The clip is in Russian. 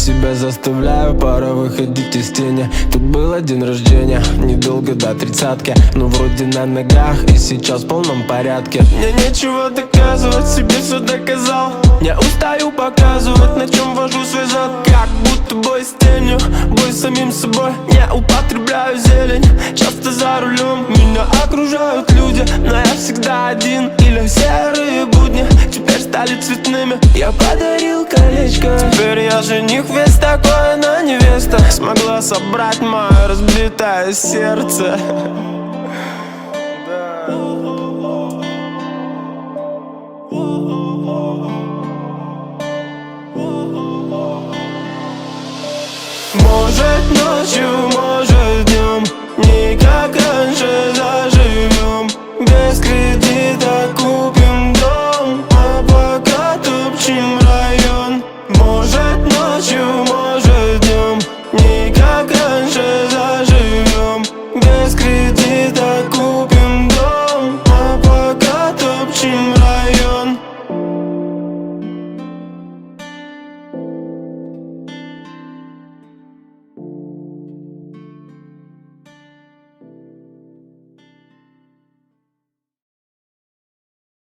Себя заставляю, пора выходить из тени. Тут было день рождения, недолго до 30-ки, но вроде на ногах и сейчас в полном порядке. Мне нечего доказывать, себе все доказал. Не устаю показывать, на чем вожу свой зад. Как будто бой с тенью, бой с самим собой. Не употребляю зелень, часто за рулем. Меня окружают люди, но я всегда один. Или серые будни теперь стали цветными. Я подарил колечко, теперь я жених весь такой, она невеста. Смогла собрать мое разбитое сердце.